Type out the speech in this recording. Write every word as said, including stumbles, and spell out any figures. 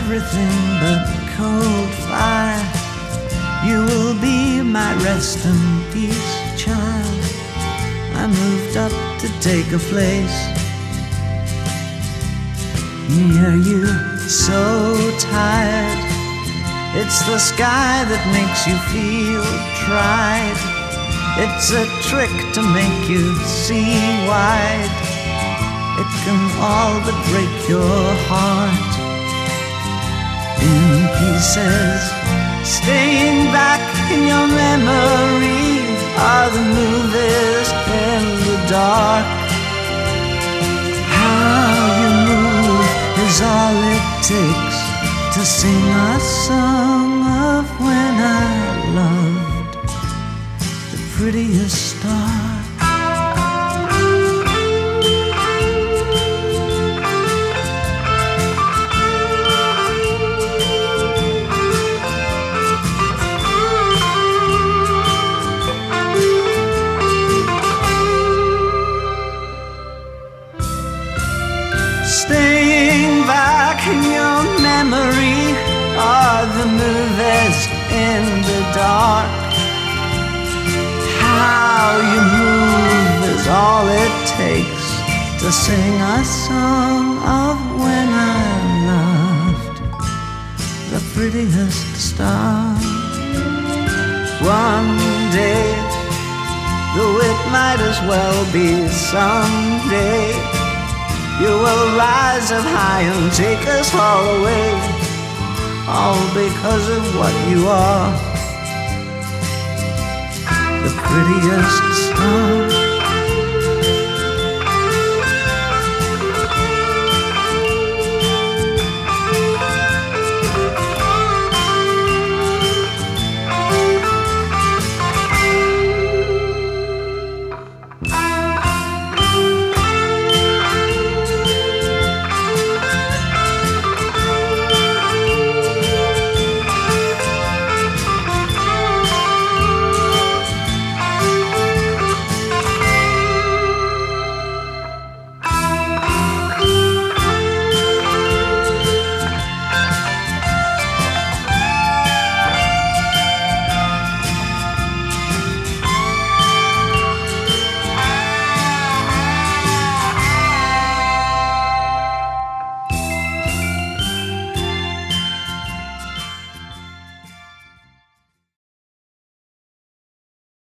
everything but cold fire. You will be my rest and peace, child. I moved up to take a place near you, so tired. It's the sky that makes you feel tried. It's a trick to make you see wide. It can all but break your heart in pieces. Staying back in your memory are the movies in the dark. How you move is all it takes to sing a song of when I loved the prettiest star. Staying back in your memory are the movies in the dark. How you move is all it takes to sing a song of when I loved the prettiest star. One day, though it might as well be someday, you will rise up high and take us all away, all because of what you are, the prettiest star.